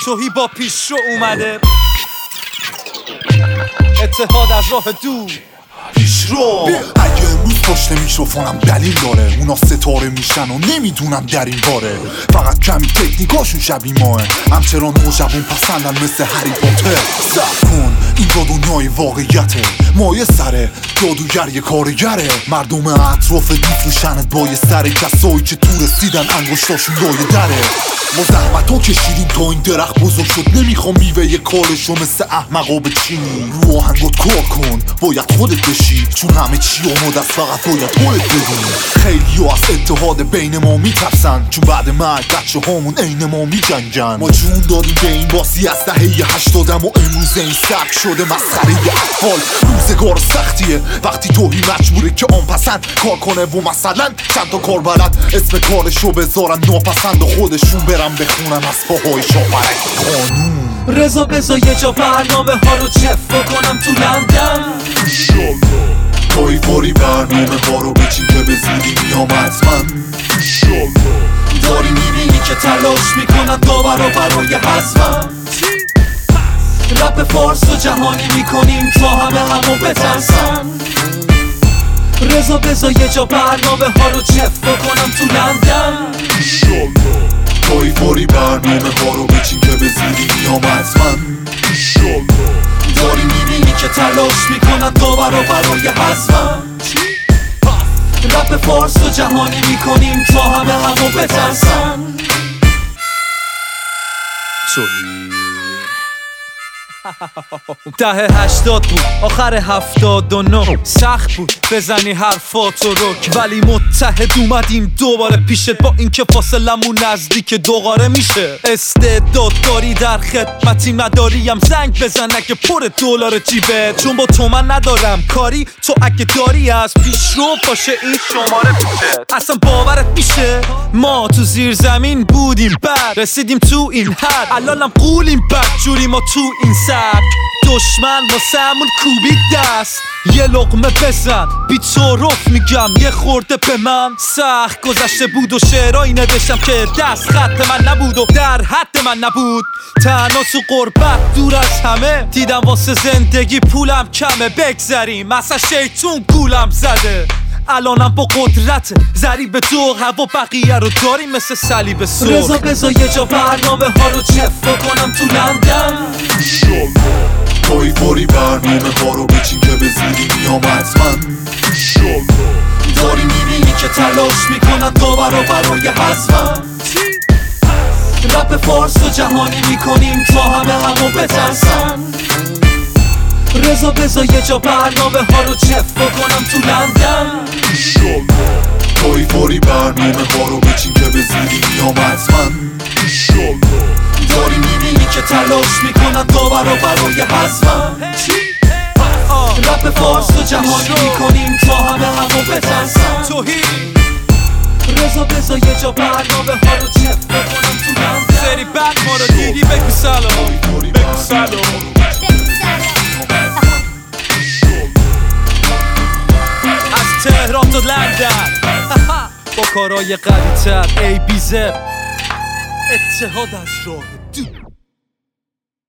توهی با پیش رو اومده، اتحاد از راه دور پیش رو. اگه امروز پشت میکروفونم دلیل داره، اونا ستاره میشن و نمیدونم در این باره. فقط کمی تکنیکاشون شبیه ماه، همچنان نوجوان پسندن مثل هری پاتر. صبر کن اینجا دنیای واقعیته، مایه سره جادوگر یه کارگره. مردم اطراف میفروشنت با یه سر، کسایی که تو رسیدن انگشتاشون لایه دره. ما زحمتو کشیدیم تا این درخت بزرگ شد، نمیخوام میوه یه کارشو مثل احمقا بچینی. رو آهنگات کار کن باید خودت بشی، چون همه چی آماده است فقط باید خودت بدونی. خیلی از اتحاد بین ما میترسن، چون بعد مرگ بچه هامون عین ما میجنگن. ما جون دادیم به این باسی از دهه 80 و امروز این سگ شده مسخره اطفال. روزگار سختیه وقتی توهی مجبوره که آن پسند کار کنه و مثلا چند تا کار بلد اسم کارشو بذارن ناپسند و خودشون برن بخونن از پاهای شاپرک قانون. رضا بذار یه جا برنامه ها رو چفا کنم تو لندن. پای فوری برنامه ها رو بچین که به زودی میام حتما. داری میبینی که تلاش میکنن داورا برای حذفم. رپ فارس و جهانی میکنیم تا همو بترسن. رضا بذار یه جا برنامه ها رو چفا کنم تو لندن. پای فوری برنامه ها رو بچین که به زودی میام حتما. داری میبینی که تلاش میکنن داورا برای حذفم. رپ فارس و جهانی میکنیم تا همو بترسن. دهه 80 بود آخر 79، سخت بود بزنی حرفاتو رک، ولی متحد اومدیم دوباره پیشت با اینکه فاصلمون نزدیک دوباره میشه. استعداد داری در خدمتی نداریم زنگ بزن اگه پر دلار جیبه، چون با تو من ندارم کاری. تو اگه داری از پیش رو باشه این شماره پیشه. اصلا باورت میشه ما تو زیر زمین بودیم بعد رسیدیم تو این حد، الانم قولیم بدجوری ما تو این دشمن واسمون کوبید دست. یه لقمه بزن بی تعارف میگم یه خورده به من. سخت گذشته بود و شعرهایی نوشتم که دست خط من نبود و در حد من نبود. تنها تو غربت دور از همه دیدم واسه زندگی پولم کمه. بگذریم اصلا شیطون گولم زده، الانم با قدرت ضریب دو هوا بقیه رو داریم مثل صلیب سرخ. رضا بذار یه جا برنامه ها رو چفا کنم تو لندن. پای فوری برنامه ها رو بچین که به زودی میام حتما. داری میبینی که تلاش میکنن داورا برای حذفم. رپ فارس و جهانی میکنیم تا همو بترسن. رضا بذار یه جا برنامه ها رو چفا کنم تو لندن. پای فوری برنامه ها رو بچین که به زودی میام حتما. داری میبینی که تلاش میکنن داورا برای حذفم. رپ فارس و جهانی میکنیم تا همو بترسن. رضا بذار یه جا برنامه ها رو چفا کنم تو لندن. سری بعد ما رو دیدی بگو سلام، بگو سلام. از تهران تا لندن با کارهای قوی تر ABZ اتحاد از راه دور.